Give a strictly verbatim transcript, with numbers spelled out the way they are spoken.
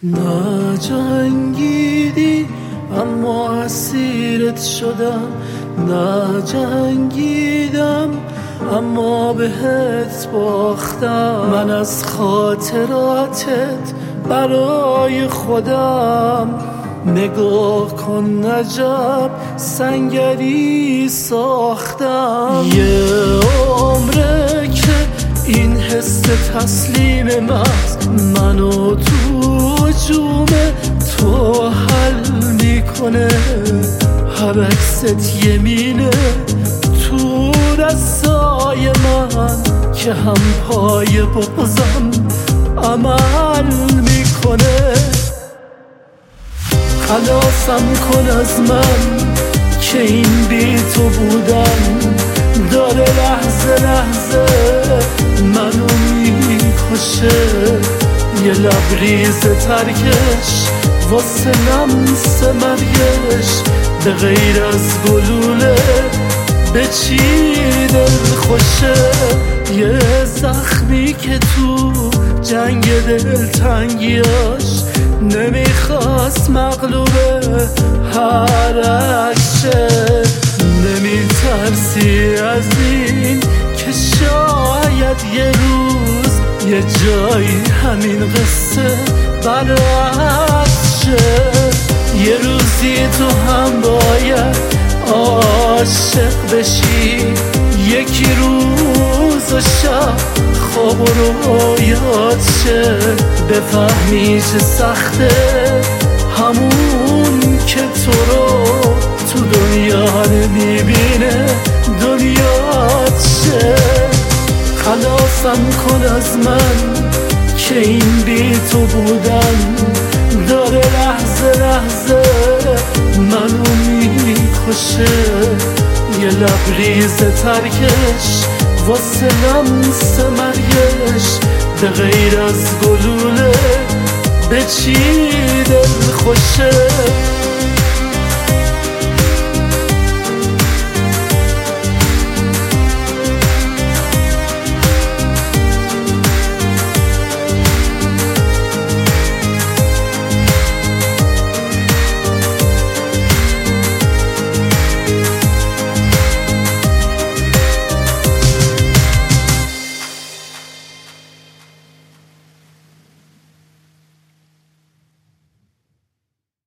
نجنگیدی اما اسیرت شدم، نجنگیدم اما بهت باختم. من از خاطراتت برای خودم نگاه کن عجب سنگری ساختم. یه عمره که این حس تسلیم محض منو تو جوم تو حل میکنه. هر عکست یمینه تو دستای من که هم پای بغضم عمل میکنه. خلاصم کن از من که این بی تو بودن داره لحظه لحظه منو میکشه. یه لبریز ترکش واسه لمس مرگش به غیر از گلوله به چی دل خوشه. یه زخمی که تو جنگ دلتنگیاش نمیخواست مغلوبه هرک شه. نمیترسی از این که شاید یه روز یه جایی همین قصه برعکس شه. یه روزی تو هم باید عاشق بشی، یکی روز و شب خواب و رویات شه. بفهمی چه سخته همون که تو رو تو دنیا نمیبینه دنیات شه. خلاصم کن از من که این بی تو بودن داره لحظه لحظه منو میکشه. یه لبریز ترکش واسه لمس مرگش به غیر از گلوله به چی دل خوشه.